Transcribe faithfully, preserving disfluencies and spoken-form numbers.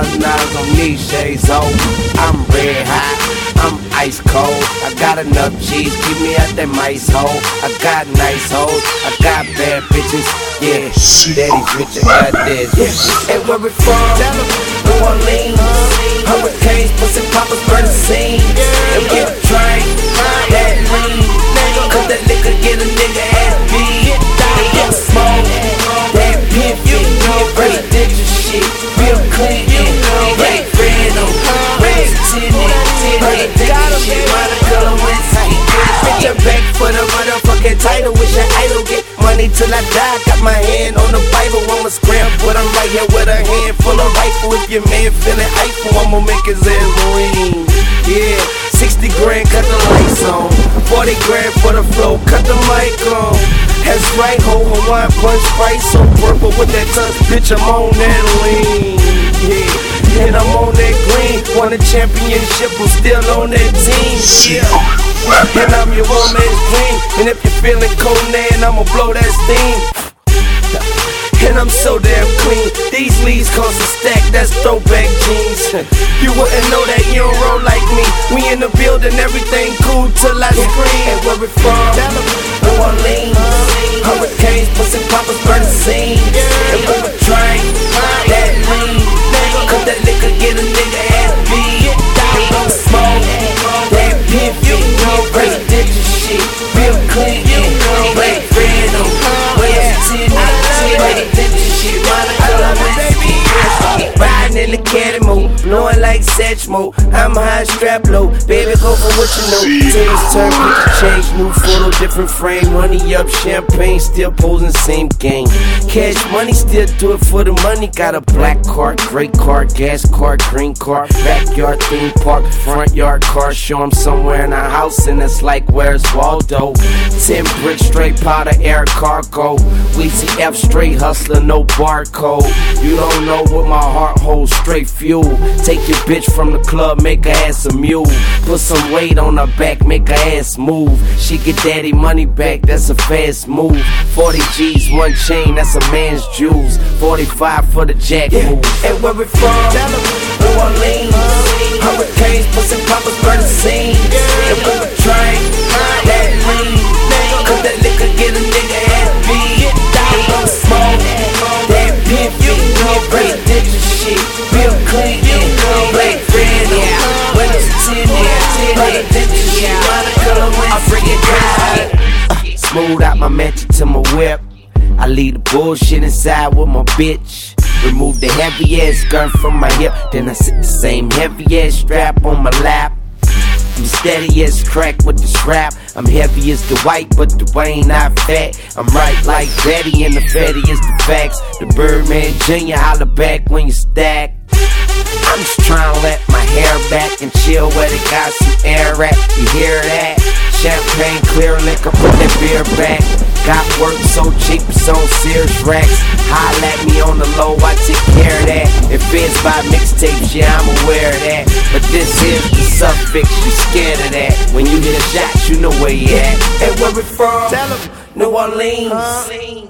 thousand dollars on these shades, oh. I'm red hot, I'm ice cold. I got enough cheese, keep me at that mice hole. I got nice hoes, I got bad bitches. Yeah, daddy's rich and got this. Yeah. And where we from? New Orleans. Hurricanes, pussy poppers, burn the scene. And we drink that lean, cause that liquor get a nigga ass beat. And young smoke, that pimpin', residential shit, real clean, red, red, on, red, tinted, residential shit, Monica Lewinsky. Bitch, I'm back for the motherfucking title, wish I idol, get money till I die. Got my hand on the Bible, I'ma scram, but I'm right here with a hand full of rifle. If your man feeling Eiffel, I'ma make his ass marine. Yeah, sixty grand, cut the lights on. forty grand for the flow, cut the mic on. That's right, ho, Hawaiian punch price so purple with that touch, bitch, I'm on that lean. Yeah, and I'm on that green. Won a championship, I'm still on that team. Yeah, and I'm your woman's queen. And if you're feeling Conan, I'ma blow that steam. And I'm so damn clean. These leaves cost a stack, that's throwback jeans. You wouldn't know that you don't roll like me. We in the building, everything cool till I scream. And where we from? New Orleans. Hurricanes, pussy poppers, burn the scene. And we would drink that lean, cause that liquor get a nigga ass beat. And we smoke that pimpin', residential shit, real clean, red, red, on, red, tinted. Riding in the caddy mode, blowing like Satchmo. I'm high, strap low, baby, go for what you know. Tables turn, picture change, new photo, different frame. Money up, champagne, still posing, same game. Cash money, still do it for the money. Got a black car, gray car, gas car, green car, backyard theme park, front yard car. Show 'em somewhere in a house, and it's like, where's Waldo? Ten bricks, straight powder, air cargo. Weezy F, straight hustler, no barcode. You don't know what my heart holds, straight fuel. Take your bitch from the club, make her ass a mule. Put some weight on her back, make her ass move. She get daddy money back, that's a fast move. Forty G's, one chain, that's a man's jewels. Forty-five for the jack move. And where we from? New Orleans. Hurricanes, pussy poppers, burn the scene. And we would drink that lean, cause that liquor get a nigga ass beat. And we smoke that pimpin', residential shit, real clean, black red, on, when it's tinted, residential shit, Monica Lewinsky. I bring it down, smooth out my mansion to my whip. I leave the bullshit inside with my bitch. Remove the heavy ass skirt from my hip, then I sit the same heavy ass strap on my lap. I'm steady as crack with the strap. I'm heavy as the white, but the Wayne not fat. I'm right like Betty, and the fatty is the facts. The Birdman Junior holla back when you stack. I'm just trying to let my hair back and chill where they got some air at. You hear that? Champagne, clear liquor, put that beer back. Got work so cheap, it's on Sears racks. Holla at me on the low, I take care of that. If it's by mixtapes, yeah, I'm aware of that. But this is the suffix, you scared of that. When you hit a shot, you know where you at. And where we from? Tell 'em. New Orleans.